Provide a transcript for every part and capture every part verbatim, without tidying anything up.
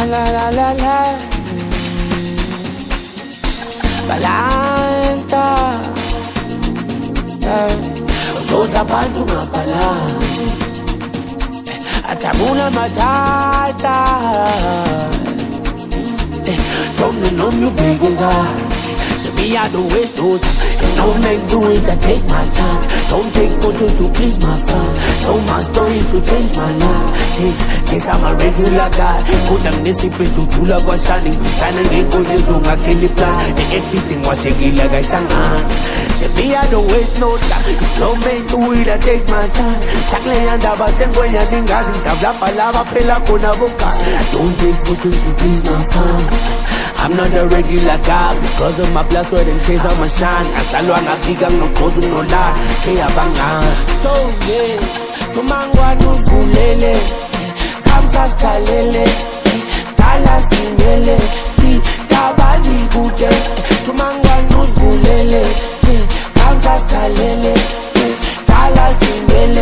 la la la la. Balanta. Uzoza phansi ungabhalansi. Atabula matata. From the numb you big and God. So me I don't waste no time. If no men do it, I take my chance. Don't take photos to please my fans. So my stories to change my life. Takes, guess I'm a regular guy. Put them this place to do like what's shining. Shining ain't good as long as I kill the plus. The editing was shaking like I sang hands. So me I don't waste no time. If no men do it, I take my chance. Chakle yanda basengo ya ningas. Tabla palava pela kona boca. Don't take photos to please my fans. I'm not a regular guy because of my blood, sweat and tears on my shine. Asalwa na bigang no kozu no la. Kaya banga. So yeah, tumangwa nuzulele, kamsas kalele, talas kinele, tabazi kute. Tumangwa nuzulele, kamsas kalele, talas kinele,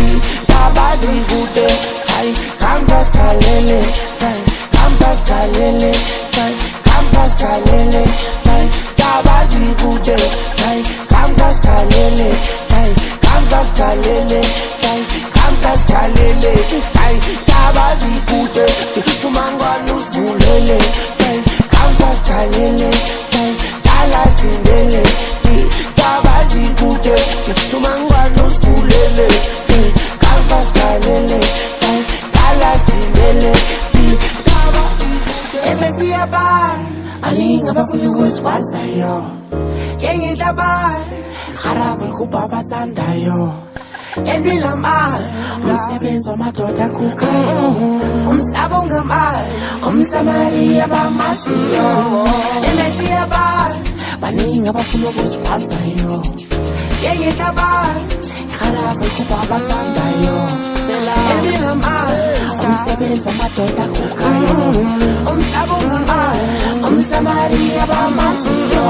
tabazi kute. Ay, kamsas kalele, kamsas kalele. Kamsas kalele, ay, tabazi kute, ay, kamsas kalele, ay, kamsas kalele, ay, kamsas kalele, ay, tabazi kute, tumangwa nuzulele, ay, kamsas kalele, ay, talas kindele, tabazi kute, tumangwa nuzulele, ay, kamsas kalele, ay, talas kindele, tabazi kute. Emesi abai. Alinga bafuna ukuzikwaza yo. Ngengidlabayo Kharaful kubaba tsandayo. Endwila mali umsebenzi wamadoda akhukayo. Umhlaba ungamayo umsamariya bamasiyo. Emesiya bani baningi abafuna ukuzikwaza yo. Ngengidlabayo Kharaful kubaba tsandayo. Endwila mali umsebenzi wamadoda akhukayo. Umhlaba ungamayo umsamariya bamasiyo.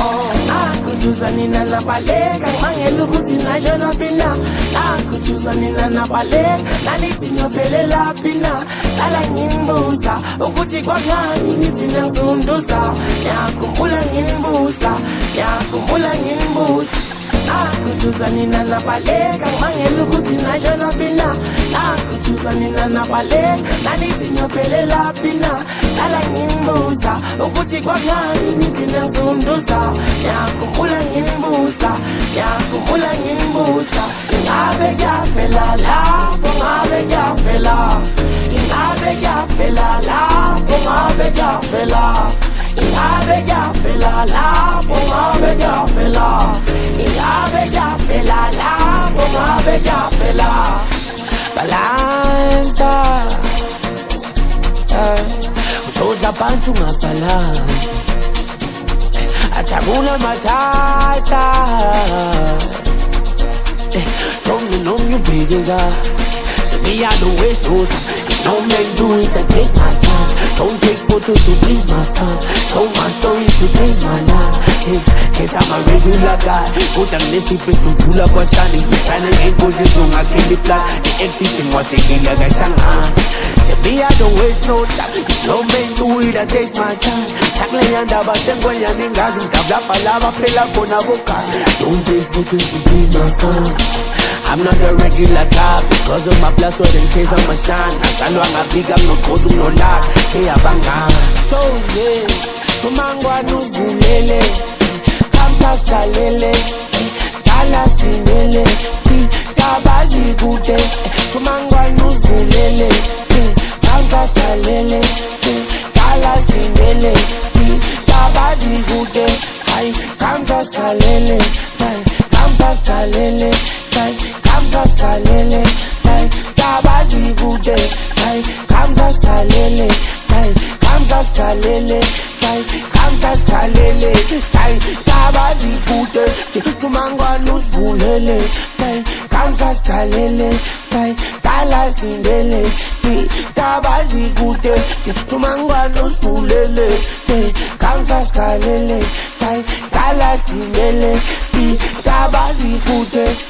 Akujuza nina nabaleka mangela ukuthi nayo napina. Akujuza nina nabaleka nanithi nyophelela pina. Lala ngimbuza ukuthi kwangani nithi nangizunduza. Ngiyakhumbula ngimbuza, ngiyakhumbula ngimbuza. Akujuza nina nabaleka mangela ukuthi nayo napina. Akujuza nina nabaleka nanithi nyophelela pina. Lala ngimbuza ukuthi kwangani nithi nangizunduza. Ngiyakhumbula ngimbuza, ngiyakhumbula ngimbuza. Ingabe kuyavela lapho, ngabe kuyavela. Ingabe kuyavela lapho, ngabe kuyavela. Ingabe kuyavela lapho, ngabe kuyavela. Ingabe kuyavela lapho, ngabe kuyavela. Balanta. Uzoza phansi ungabhalansi. Atabula matata. Don't you know you big and God. So me I don't waste no time. If no men do it, I take my time. Don't take photos to please my fans. So my stories to change my life. Takes, guess I'm a regular guy. Put them this place to do like what's shining. Shining ain't good as long as I kill the plus. The editing was shaking like I sang hands. So me I don't waste no time. If no men do it, I take my time. Chakle yanda basengo ya ningas. Tabla palava pela kona boca. Don't take photos to please my fans. I'm not a regular guy because of my blood, sweat and tears on my shine. Asalwa nga bigang no kozu no la. Kaya banga. So yeah, tumangwa nuzulele, kamsas kalele, talas kindele, tabazi kute. Tumangwa nuzulele, kamsas kalele, talas kindele, tabazi kute. Ay, kamsas kalele, ay, kamsas kalele. Kamsas kalele, ay, tabazi kute, ay, kamsas kalele, ay, kamsas kalele, ay, kamsas kalele, ay, tabazi kute, tumangwa nuzulele, ay, kamsas kalele, ay, talas kindele, tabazi kute, tumangwa nuzulele, kamsas kalele, ay, talas kindele, tabazi kute.